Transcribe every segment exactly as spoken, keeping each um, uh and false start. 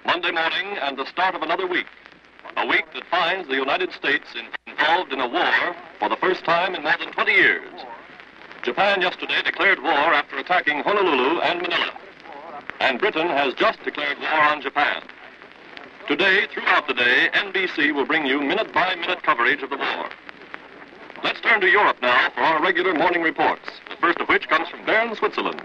Monday morning and the start of another week. A week that finds the United States involved in a war for the first time in more than twenty years. Japan yesterday declared war after attacking Honolulu and Manila. And Britain has just declared war on Japan. Today, throughout the day, N B C will bring you minute-by-minute coverage of the war. Let's turn to Europe now for our regular morning reports, the first of which comes from Bern, Switzerland.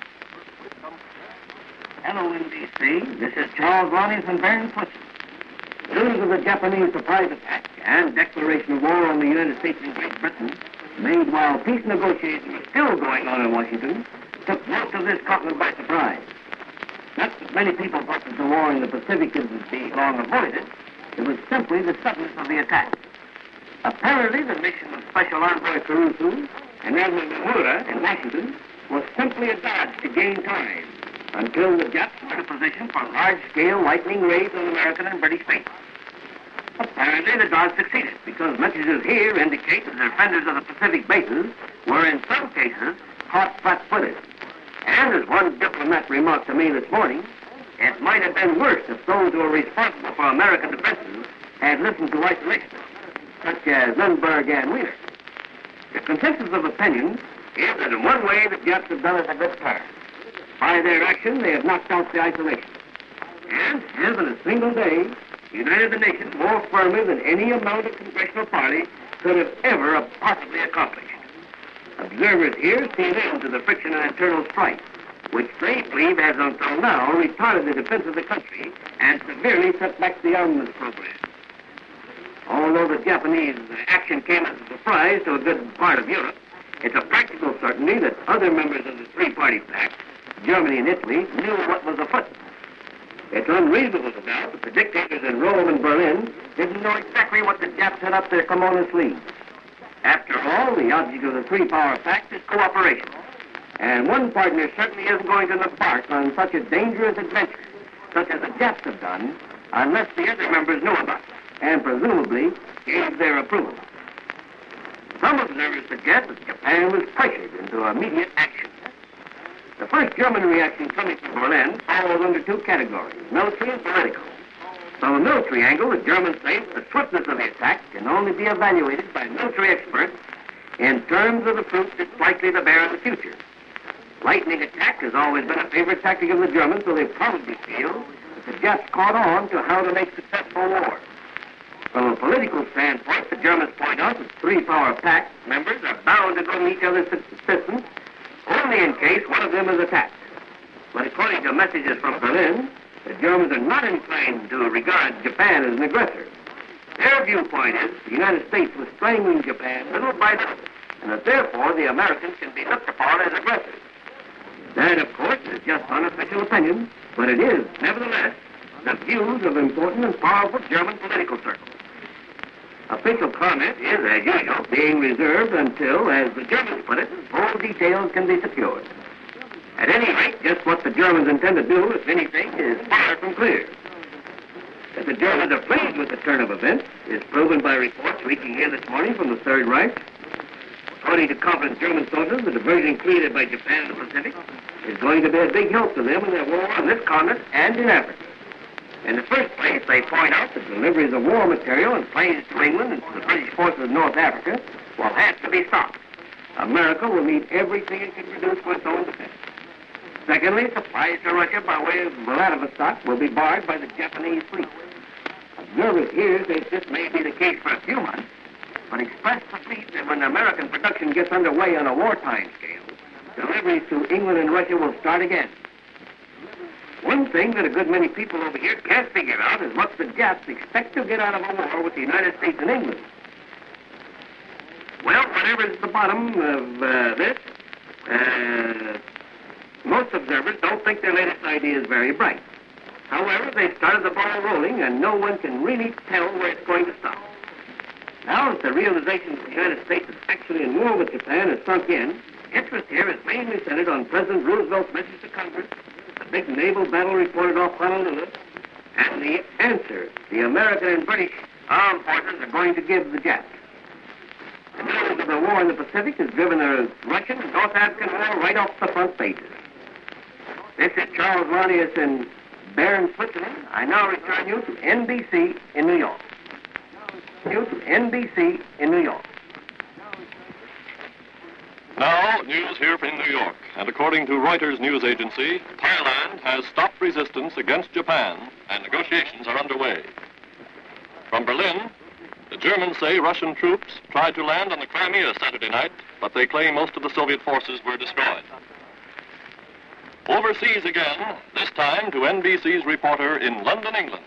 Hello, N B C. This is Charles Ronnie from Bern, Switzerland. News of the Japanese surprise attack and declaration of war on the United States and Great Britain, made while peace negotiations were still going on in Washington, took most of this continent by surprise. Not that many people thought that the war in the Pacific would be long avoided. It was simply the suddenness of the attack. Apparently, the mission of Special Envoy Caruso and Admiral Nomura in Washington was simply a dodge to gain time until the Japs were in a position for large-scale lightning raids on American and British bases. Apparently, the dodge succeeded because messages here indicate that the defenders of the Pacific bases were, in some cases, caught flat-footed. And as one diplomat remarked to me this morning, it might have been worse if those who were responsible for American defenses had listened to isolationists, such as Lindbergh and Wheeler. The consensus of opinion is that in one way the Japs have done us a good turn. By their action, they have knocked out the isolation. And have in a single day united the nation more firmly than any amount of congressional party could have ever possibly accomplished. Observers here see little to the friction and internal strife, which they believe has until now retarded the defense of the country and severely set back the armaments program. Although the Japanese action came as a surprise to a good part of Europe, it's a practical certainty that other members of the three-party pact, Germany and Italy, knew what was afoot. It's unreasonable to doubt that the dictators in Rome and Berlin didn't know exactly what the Japs had up their kimono sleeves. After all, the object of the three-power pact is cooperation. And one partner certainly isn't going to embark on such a dangerous adventure, such as the Japs have done, unless the other members know about it, and presumably gave their approval. Some observers suggest that Japan was pressured into immediate action. The first German reaction coming from Berlin falls under two categories, military and political. From a military angle, the Germans say the swiftness of the attack can only be evaluated by military experts in terms of the fruit it's likely to bear in the future. Lightning attack has always been a favorite tactic of the Germans, so they probably feel that the Japs caught on to how to make successful war. From a political standpoint, the Germans point out that three-power pact members are bound to go to each other's assistance only in case one of them is attacked. But according to messages from Berlin, the Germans are not inclined to regard Japan as an aggressor. Their viewpoint is the United States was strangling Japan little by little, and that therefore the Americans can be looked upon as aggressors. That, of course, is just unofficial opinion, but it is, nevertheless, the views of important and powerful German political circles. Official comment is, as usual, being reserved until, as the Germans put it, full details can be secured. At any rate, just what the Germans intend to do, if anything, is far from clear. That the Germans are pleased with the turn of events is proven by reports reaching here this morning from the Third Reich. According to confident German sources, the diversion created by Japan in the Pacific is going to be a big help to them in their war on this continent and in Africa. In the first place, they point out that deliveries of war material and planes to England and to the British forces in North Africa will have to be stopped. America will need everything it can produce for its own defense. Secondly, supplies to Russia by way of Vladivostok will be barred by the Japanese fleet. Observers here say this may be the case for a few months, but express the belief that when American production gets underway on a wartime scale, deliveries to England and Russia will start again. One thing that a good many people over here can't figure out is what the Japs expect to get out of a war with the United States and England. Well, whatever's at the bottom of uh, this, uh, most observers don't think their latest idea is very bright. However, they've started the ball rolling, and no one can really tell where it's going to stop. Now that the realization that the United States is actually in war with Japan has sunk in, interest here is mainly centered on President Roosevelt's message to Congress, the big naval battle reported off Honolulu, and the answer the American and British armed forces are going to give the Japs. The news of the war in the Pacific has driven the Russian and North African war right off the front pages. This is Charles Ronius in Baron Switzerland, I now return you to N B C in New York. You to N B C in New York. Now, news here from New York. And according to Reuters news agency, Thailand has stopped resistance against Japan, and negotiations are underway. From Berlin, the Germans say Russian troops tried to land on the Crimea Saturday night, but they claim most of the Soviet forces were destroyed. Overseas again, this time to N B C's reporter in London, England.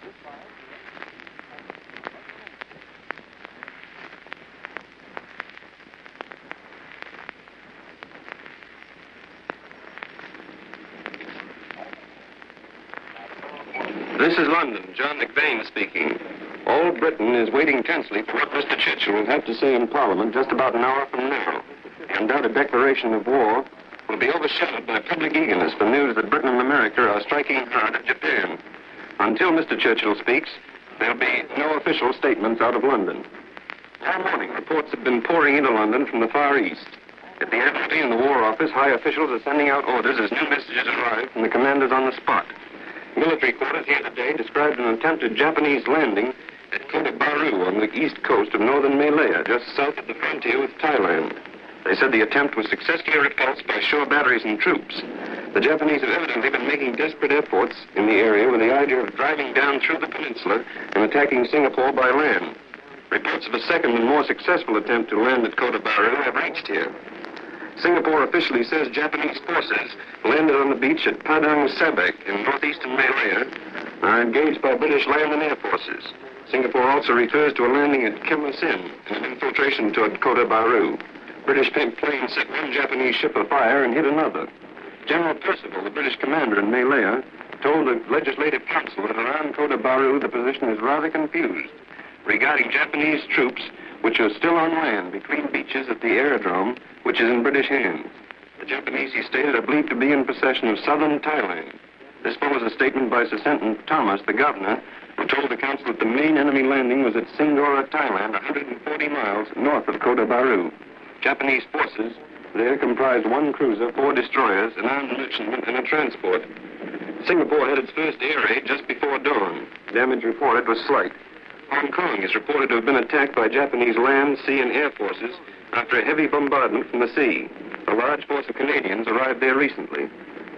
This is London. John McVane speaking. All Britain is waiting tensely for what Mister Churchill will have to say in Parliament just about an hour from now. The undoubted declaration of war will be overshadowed by public eagerness for news that Britain and America are striking hard at Japan. Until Mister Churchill speaks, there'll be no official statements out of London. All morning, reports have been pouring into London from the Far East. At the Admiralty and the War Office, high officials are sending out orders as new messages arrive from the commanders on the spot. Military quarters here today described an attempted Japanese landing at Kota Baru on the east coast of northern Malaya, just south of the frontier with Thailand. They said the attempt was successfully repulsed by shore batteries and troops. The Japanese have evidently been making desperate efforts in the area with the idea of driving down through the peninsula and attacking Singapore by land. Reports of a second and more successful attempt to land at Kota Baru have reached here. Singapore officially says Japanese forces landed on the beach at Padang Sabak in northeastern Malaya are engaged by British land and air forces. Singapore also refers to a landing at Kemasin and an infiltration toward Kota Baru. British planes set one Japanese ship afire and hit another. General Percival, the British commander in Malaya, told the Legislative Council that around Kota Baru the position is rather confused regarding Japanese troops which are still on land between beaches at the aerodrome, which is in British hands. The Japanese, he stated, are believed to be in possession of southern Thailand. This follows a statement by Sir Senton Thomas, the governor, who told the council that the main enemy landing was at Singora, Thailand, one hundred forty miles north of Kota Baru. Japanese forces there comprised one cruiser, four destroyers, an armed merchantman, and a transport. Singapore had its first air raid just before dawn. Damage reported was slight. Hong Kong is reported to have been attacked by Japanese land, sea, and air forces after a heavy bombardment from the sea. A large force of Canadians arrived there recently.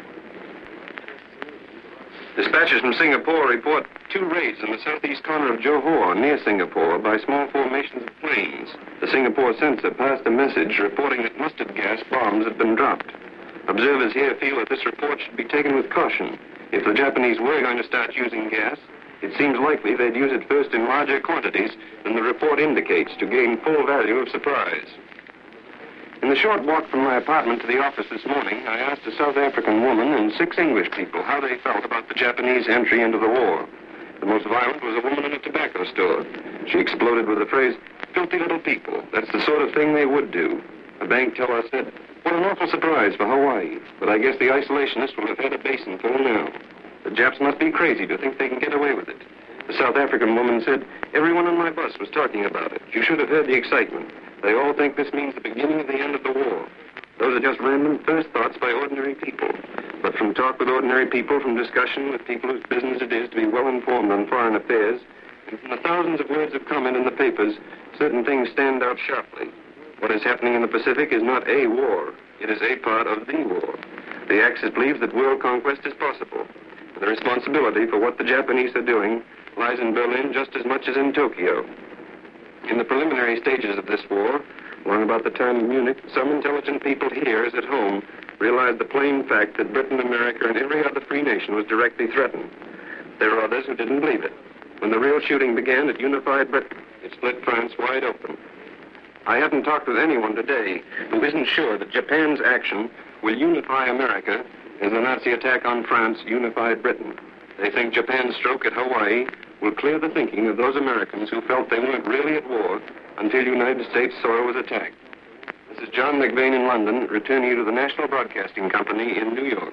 Dispatches from Singapore report two raids in the southeast corner of Johor, near Singapore, by small formations of planes. The Singapore censor passed a message reporting that mustard gas bombs had been dropped. Observers here feel that this report should be taken with caution. If the Japanese were going to start using gas, it seems likely they'd use it first in larger quantities than the report indicates to gain full value of surprise. In the short walk from my apartment to the office this morning, I asked a South African woman and six English people how they felt about the Japanese entry into the war. The most violent was a woman in a tobacco store. She exploded with the phrase, "Filthy little people. That's the sort of thing they would do." A bank teller said, "What an awful surprise for Hawaii. But I guess the isolationists will have had a basin full now. The Japs must be crazy to think they can get away with it." The South African woman said, "Everyone on my bus was talking about it. You should have heard the excitement. They all think this means the beginning of the end of the war." Those are just random first thoughts by ordinary people. But from talk with ordinary people, from discussion with people whose business it is to be well informed on foreign affairs, and from the thousands of words of comment in the papers, certain things stand out sharply. What is happening in the Pacific is not a war. It is a part of the war. The Axis believes that world conquest is possible. The responsibility for what the Japanese are doing lies in Berlin just as much as in Tokyo. In the preliminary stages of this war, long about the time of Munich, some intelligent people here, as at home, realized the plain fact that Britain, America, and every other free nation was directly threatened. There were others who didn't believe it. When the real shooting began, it unified Britain. It split France wide open. I haven't talked with anyone today who isn't sure that Japan's action will unify America as the Nazi attack on France unified Britain. They think Japan's stroke at Hawaii will clear the thinking of those Americans who felt they weren't really at war until United States soil was attacked. This is John McVane in London, returning you to the National Broadcasting Company in New York.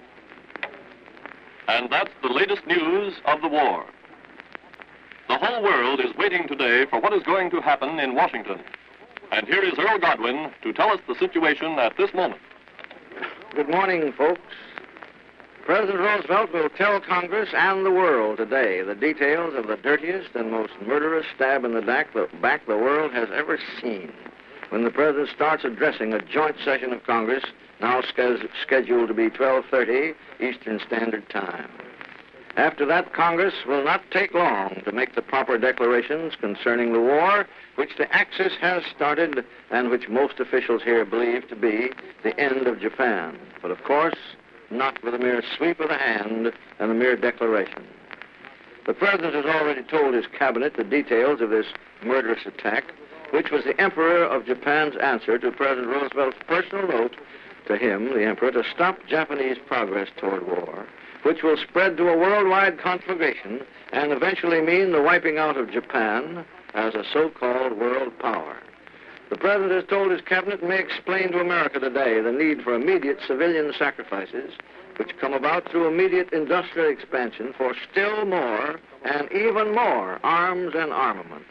And that's the latest news of the war. The whole world is waiting today for what is going to happen in Washington. And here is Earl Godwin to tell us the situation at this moment. Good morning, folks. President Roosevelt will tell Congress and the world today the details of the dirtiest and most murderous stab in the back the, back the world has ever seen when the President starts addressing a joint session of Congress now sch- scheduled to be twelve thirty Eastern Standard Time. After that, Congress will not take long to make the proper declarations concerning the war, which the Axis has started and which most officials here believe to be the end of Japan. But of course, not with a mere sweep of the hand and a mere declaration. The President has already told his cabinet the details of this murderous attack, which was the Emperor of Japan's answer to President Roosevelt's personal note to him, the Emperor, to stop Japanese progress toward war, which will spread to a worldwide conflagration and eventually mean the wiping out of Japan as a so-called world power. The President has told his cabinet and may explain to America today the need for immediate civilian sacrifices which come about through immediate industrial expansion for still more and even more arms and armament.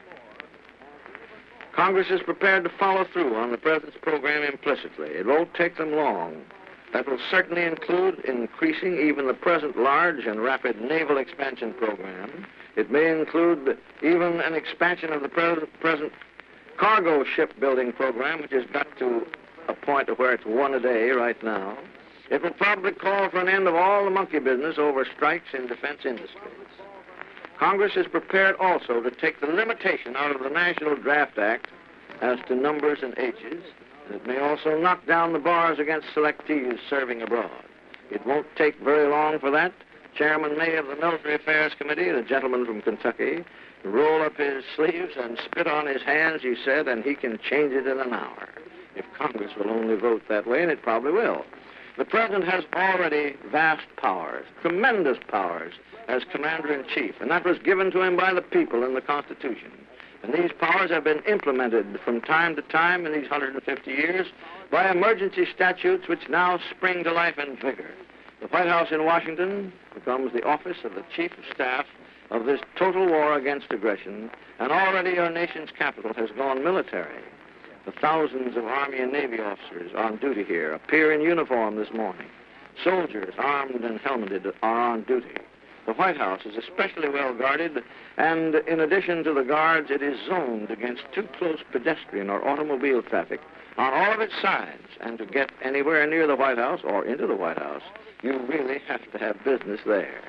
Congress is prepared to follow through on the President's program implicitly. It won't take them long. That will certainly include increasing even the present large and rapid naval expansion program. It may include even an expansion of the present, present cargo shipbuilding program, which has got to a point where it's one a day right now. It will probably call for an end of all the monkey business over strikes in defense industries. Congress is prepared also to take the limitation out of the National Draft Act as to numbers and ages. It may also knock down the bars against selectees serving abroad. It won't take very long for that. Chairman May of the Military Affairs Committee, the gentleman from Kentucky, roll up his sleeves and spit on his hands, he said, and he can change it in an hour, if Congress will only vote that way, and it probably will. The President has already vast powers, tremendous powers, as Commander-in-Chief, and that was given to him by the people in the Constitution. And these powers have been implemented from time to time in these one hundred fifty years by emergency statutes which now spring to life and vigor. The White House in Washington becomes the office of the Chief of Staff of this total war against aggression, and already our nation's capital has gone military. The thousands of Army and Navy officers on duty here appear in uniform this morning. Soldiers armed and helmeted are on duty. The White House is especially well guarded, and in addition to the guards, it is zoned against too close pedestrian or automobile traffic on all of its sides. And to get anywhere near the White House or into the White House, you really have to have business there.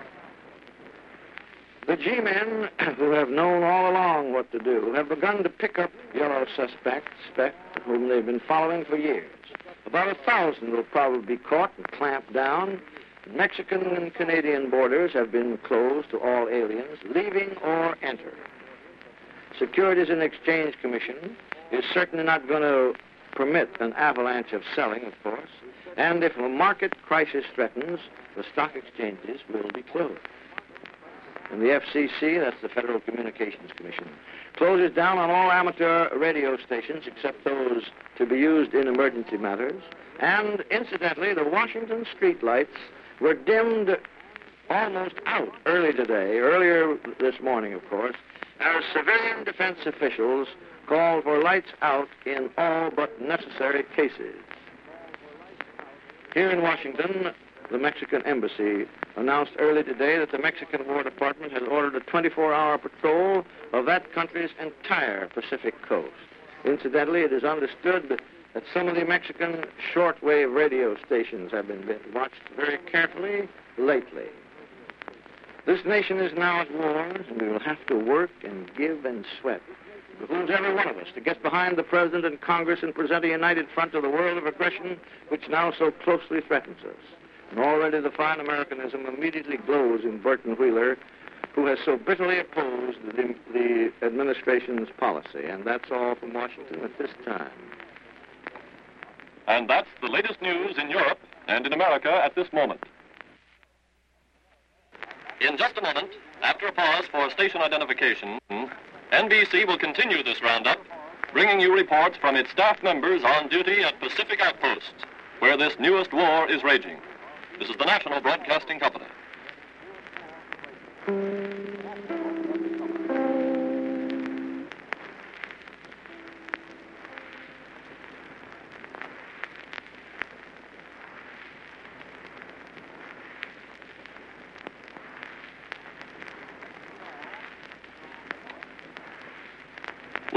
The G-men, who have known all along what to do, have begun to pick up yellow suspects, suspect, whom they've been following for years. About a thousand will probably be caught and clamped down. Mexican and Canadian borders have been closed to all aliens, leaving or enter. Securities and Exchange Commission is certainly not going to permit an avalanche of selling, of course, and if a market crisis threatens, the stock exchanges will be closed. And the F C C, that's the Federal Communications Commission, closes down on all amateur radio stations except those to be used in emergency matters. And incidentally, the Washington streetlights were dimmed almost out early today, earlier this morning, of course, as civilian defense officials called for lights out in all but necessary cases. Here in Washington, the Mexican embassy announced early today that the Mexican War Department has ordered a twenty-four hour patrol of that country's entire Pacific coast. Incidentally, it is understood that that some of the Mexican shortwave radio stations have been watched very carefully lately. This nation is now at war, and we will have to work and give and sweat. It behooves every one of us to get behind the President and Congress and present a united front to the world of aggression which now so closely threatens us. And already the fine Americanism immediately glows in Burton Wheeler, who has so bitterly opposed the, the administration's policy. And that's all from Washington at this time. And that's the latest news in Europe and in America at this moment. In just a moment, after a pause for station identification, N B C will continue this roundup, bringing you reports from its staff members on duty at Pacific outposts, where this newest war is raging. This is the National Broadcasting Company.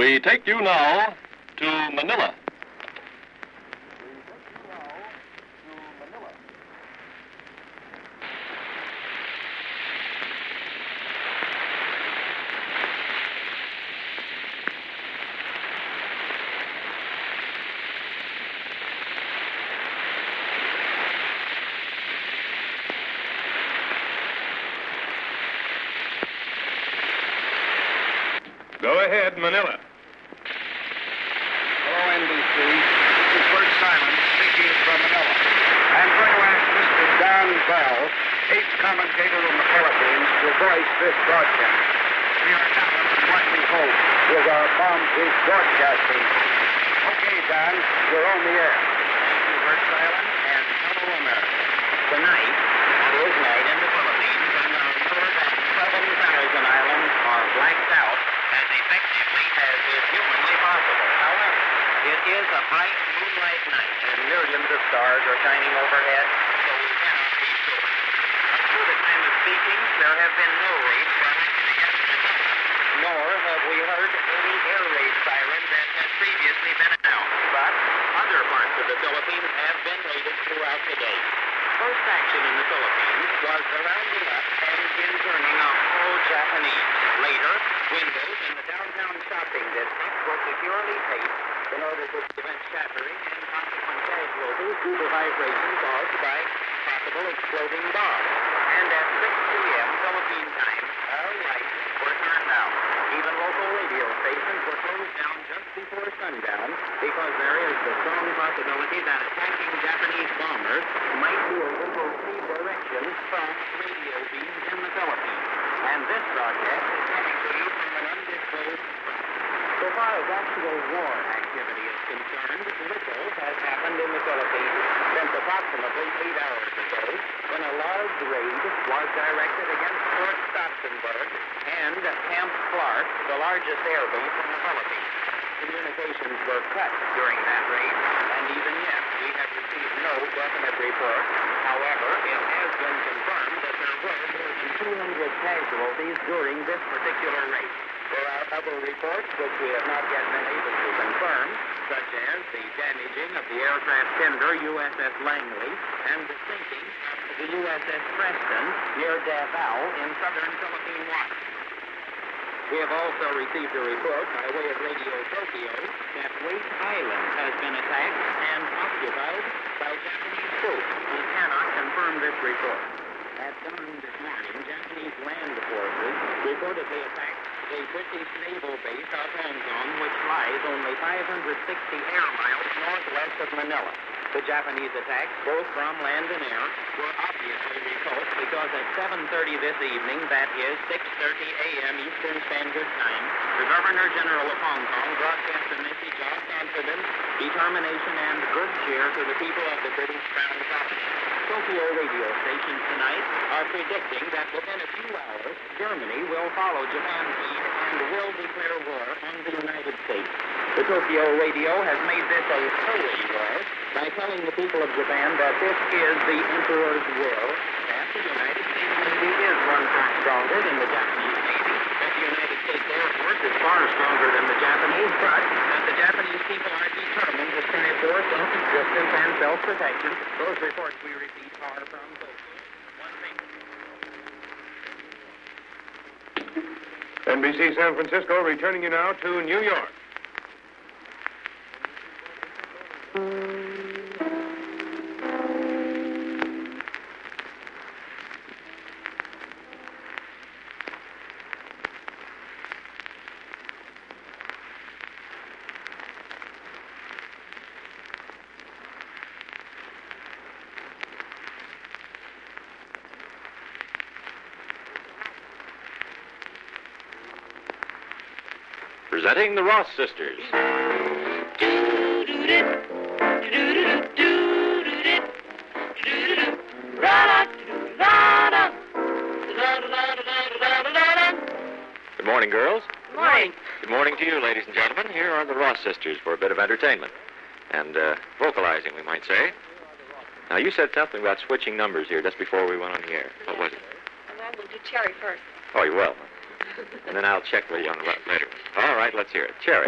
We take you now to Manila. Go ahead, Manila. Hello, N B C. This is Bert Simon speaking from Manila. I'm going to ask Mister Don Bell, eighth commentator in the Philippines, to voice this broadcast. We are now on what we hope is our bomb-proof broadcasting. Okay, Don, you're on the air. Thank you, Bert Simon, and hello, America. Tonight, it is night in the Philippines, and our more than seven thousand islands are blacked out as effectively as is humanly possible. However, it is a bright moonlight night, and millions of stars are shining overhead, so we cannot be sure. Up to the time of speaking, there have been no raids directed against Manila, nor have we heard any air raid sirens as has previously been announced. But other parts of the Philippines have been raided throughout the day. First action in the Philippines was the rounding up and interning of all Japanese. Later, windows in the downtown shopping district were securely taped in order to prevent shattering and consequent casualties due to vibration caused by possible exploding bombs. And at six p.m. Philippine time, all lights were turned out. Even local radio stations were closed down just before sundown because there is the strong possibility that attacking Japanese bombers might be able to redirection from radio beams in the Philippines. And this broadcast is coming to you from an undisclosed front. So far as actual war activity is concerned, little has happened in the Philippines since approximately eight hours ago when a large raid was directed against Fort Stotzenberg and Camp Clark, the largest air base in the Philippines. Communications were cut during that raid, and even yet we have received no definite report. However, it has been confirmed that there were more than two hundred casualties during this particular raid. There are other reports which we have not yet been able to confirm, such as the damaging of the aircraft tender U S S Langley and the sinking of the U S S Preston near Davao in southern Philippine waters. We have also received a report by way of Radio Tokyo that Wake Island has been attacked and occupied by Japanese troops. We cannot confirm this report. At dawn this morning, Japanese land forces reportedly attacked a British naval base off Hong Kong, which lies only five hundred sixty air miles northwest of Manila. The Japanese attacks, both from land and air, were obviously repulsed because at seven thirty this evening, that is six thirty a.m. Eastern Standard Time, the Governor-General of Hong Kong broadcast a message of confidence, determination, and good cheer to the people of the British Crown Colony. Tokyo radio stations tonight are predicting that within a few hours, Germany will follow Japan's lead and will declare war on the United States. The Tokyo radio has made this a holy war by telling the people of Japan that this is the Emperor's will, that the United States Navy is one-third stronger than the Japanese Navy, that the United States Air Force is far stronger than the Japanese, but that the Japanese people are determined to strive for self-existence and self-protection. Those reports we receive are from Tokyo. One thing... N B C San Francisco returning you now to New York. Presenting the Ross Sisters. Good morning, girls. Good morning. Good morning to you, ladies and gentlemen. Here are the Ross Sisters for a bit of entertainment. And uh, vocalizing, we might say. Now, you said something about switching numbers here just before we went on the air. What was it? Well, we'll do Cherry first. Oh, you will. And then I'll check with you on the la- later. All right, let's hear it. Cherry.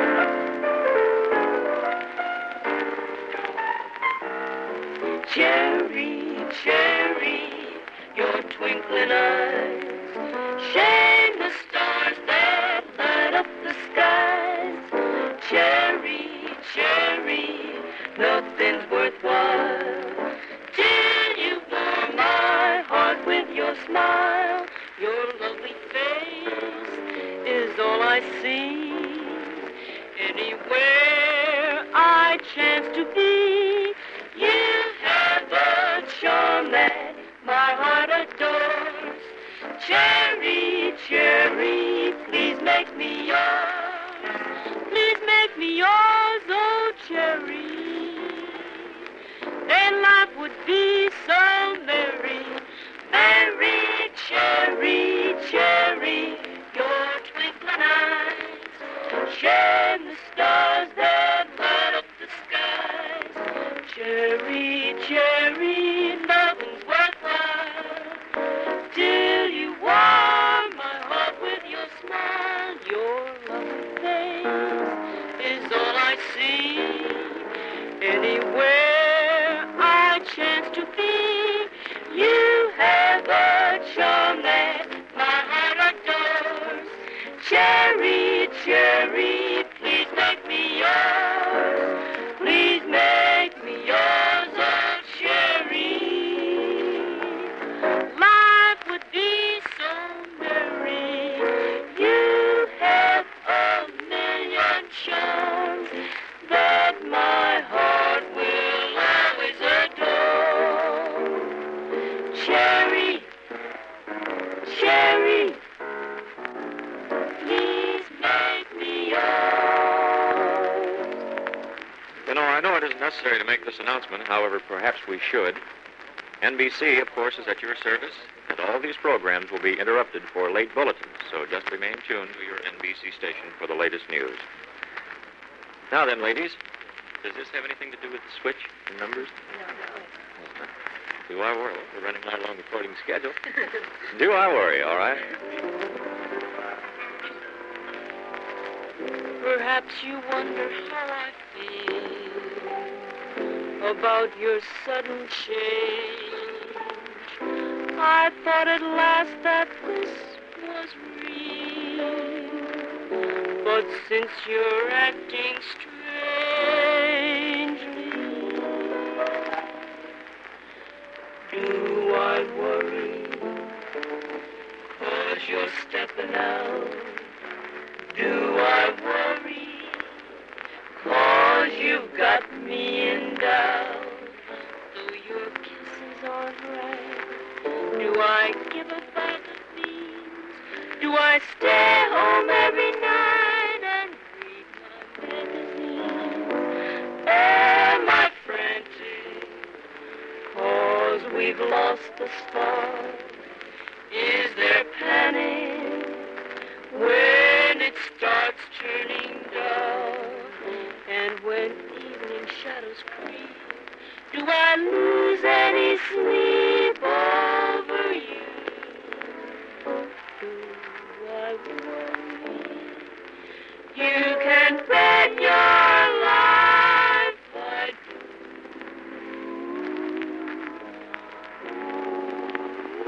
Cherry, cherry, your twinkling eyes shine the stars that light up the skies. Cherry, cherry, nothing's worthwhile till you warm my heart with your smile. Your lovely face is all I see. Anywhere I chance to be, you have the charm that my heart adores. Cherry, cherry, please make me yours. Please make me yours, oh cherry. Then life would be so merry. Merry, cherry, cherry, your twinkling eyes shine the stars that light up the skies. Cherry, cherry, nothing's worthwhile till you warm my heart with your smile. Your lovely face is all I see. Anywhere I chance to be, you have a charm that my heart adores. Cherry, cherry, please make me yours. Please make me yours, oh cherry. Life would be so merry. You have a million charms that my heart will always adore. Cherry, cherry, please make me yours. You know, I know it isn't necessary to make this announcement. However, perhaps we should. N B C, of course, is at your service, and all these programs will be interrupted for late bulletins, so just remain tuned to your N B C station for the latest news. Now then, ladies, does this have anything to do with the switch in numbers? No. Do I worry? We're running right along according to schedule. Do I worry, all right? Perhaps you wonder how I feel about your sudden change. I thought at last that this was real, but since you're acting strangely, do I worry? 'Cause you're stepping out. Do I worry? 'Cause you've got me in doubt. Though your kisses aren't right, do I give a bag of beans? Do I stay home every night and read my magazine? Am I frantic 'cause we've lost the spark? Is there panic when it starts turning dark? And when evening shadows creep, do I lose any sleep over you? Do I worry? You can bet your life I do.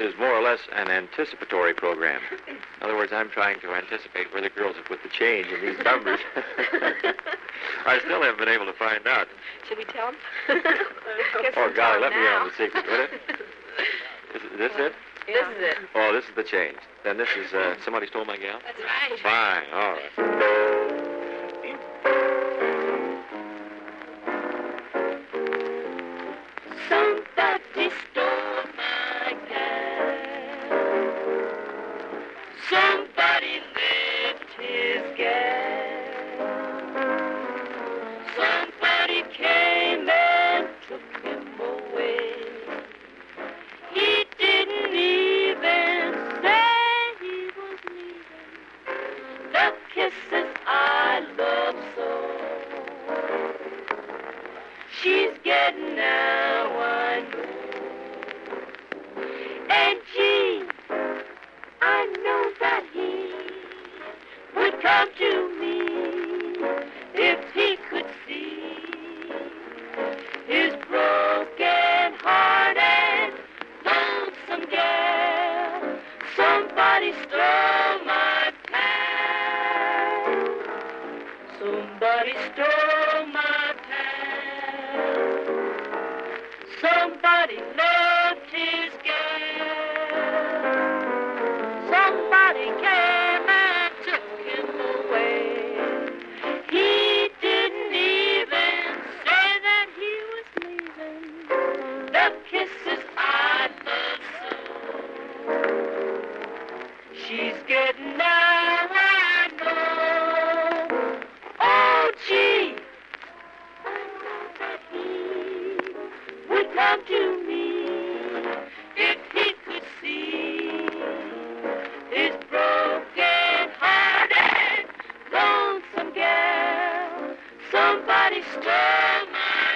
is more or less an anticipatory program. In other words, I'm trying to anticipate where the girls have put the change in these numbers. I still haven't been able to find out. Should we tell him? Oh, golly, let me in on the secret, would it? Is it- this it? This is it. Oh, this is the change. Then this is, uh, somebody stole my gal? That's right. Fine, all right. Somebody stole my gal. Somebody left his gal. Somebody came and took him away. He didn't even say he was leaving. The kisses I love so. She's getting now, I know. And gee, I know that he would come to me if he could see his broken heart and lonesome gal. Somebody stole my pal. Somebody stole my pal. Somebody loved his gal. Somebody came and took him away. He didn't even say that he was leaving. The kisses I love so. She's getting now, I know. Oh, gee, I know that he would come to me if he could see his broken heart and lonesome gal. Somebody stole my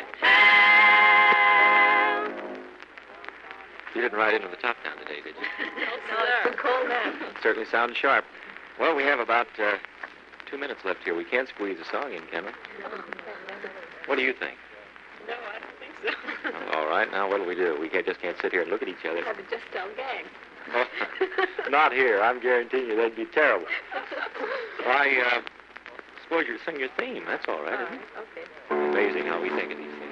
pal. You didn't ride into the top down today, did you? No, it's cold now. Certainly sounded sharp. Well, we have about uh, two minutes left here. We can't squeeze a song in, can we? What do you think? No, I don't think so. Oh, all right. Now, what do we do? We can't, just can't sit here and look at each other. Have to just tell gang. Oh, not here. I'm guaranteeing you that'd be terrible. Well, I uh, suppose you'd sing your theme. That's all right, isn't it? Okay. Amazing how we think of these things.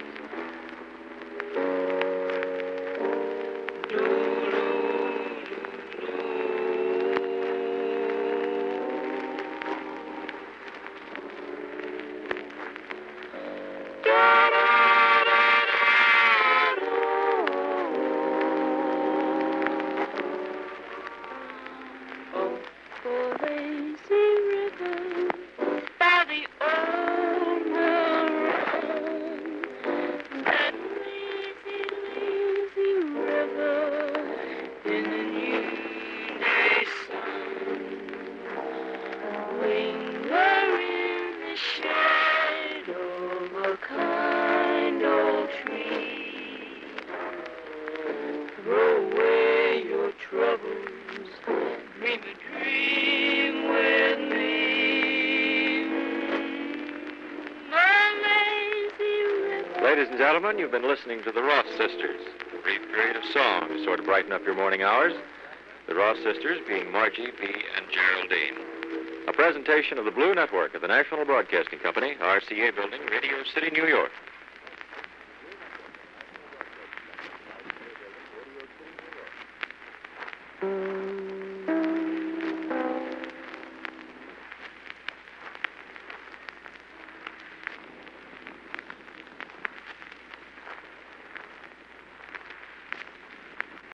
Ladies and gentlemen, you've been listening to the Ross Sisters. A brief period of song to sort of brighten up your morning hours. The Ross Sisters being Margie, Bea, and Geraldine. A presentation of the Blue Network of the National Broadcasting Company, R C A Building, Radio City, New York.